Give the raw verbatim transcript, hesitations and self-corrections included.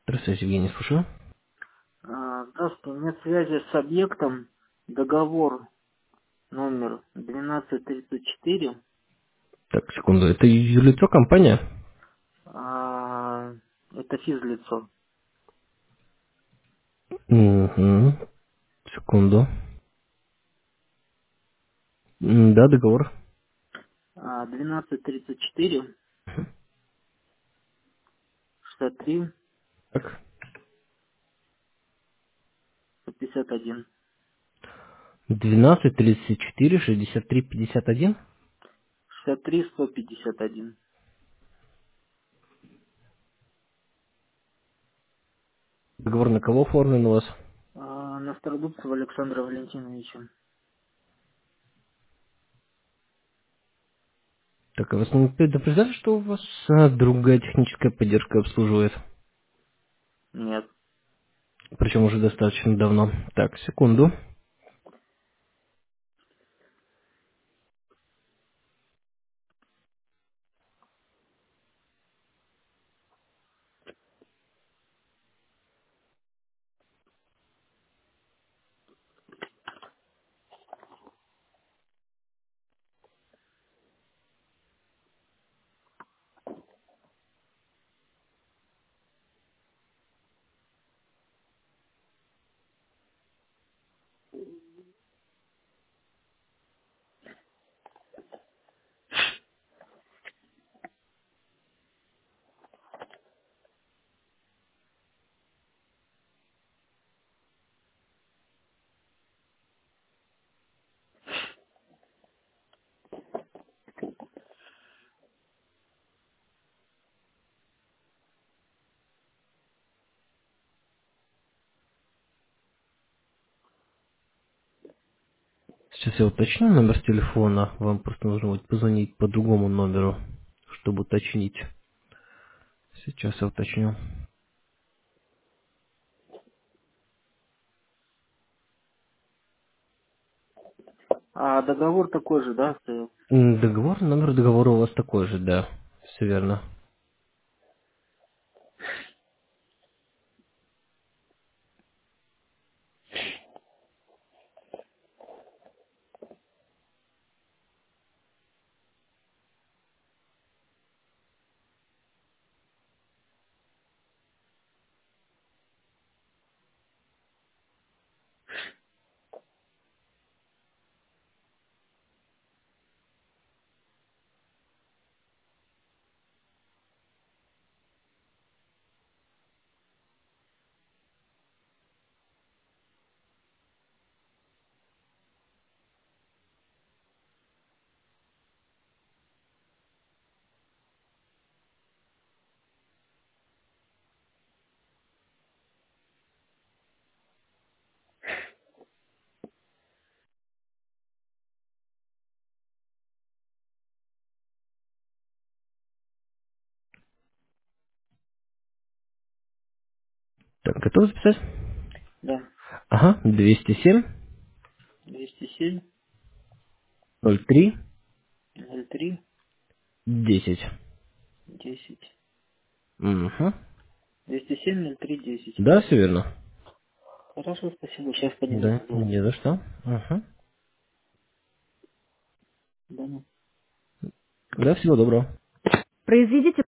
Здравствуйте, Евгений, слушаю. А, Здравствуйте, у меня связи с объектом договор номер двенадцать тридцать четыре. Так, секунду. Это юрлицо компания? А, это физлицо. Угу. Секунду. М, Да, договор. А, двенадцать тридцать четыре шестьдесят три Так. пятьдесят один. Двенадцать тридцать четыре шестьдесят три пятьдесят один. шестьдесят три сто пятьдесят один. Договор на кого оформлен у вас? А, на Стародубцева Александра Валентиновича. Так, а вас не предупреждали, что у вас а, другая техническая поддержка обслуживает? Нет. Причем уже достаточно давно. Так, секунду. Сейчас я уточню номер телефона. Вам просто нужно будет позвонить по другому номеру, чтобы уточнить. Сейчас я уточню. А договор такой же, да, стоит? М, Договор, номер договора у вас такой же, да. Все верно. Так, готовы записать? Да. Ага, двести семь двести семь ноль три ноль три десять. десять. Угу. двести семь ноль три десять. Да, все верно. Хорошо, спасибо. Сейчас по нему Да, позвоню. не за что. Угу. Да, ну. Да, всего доброго. Произведите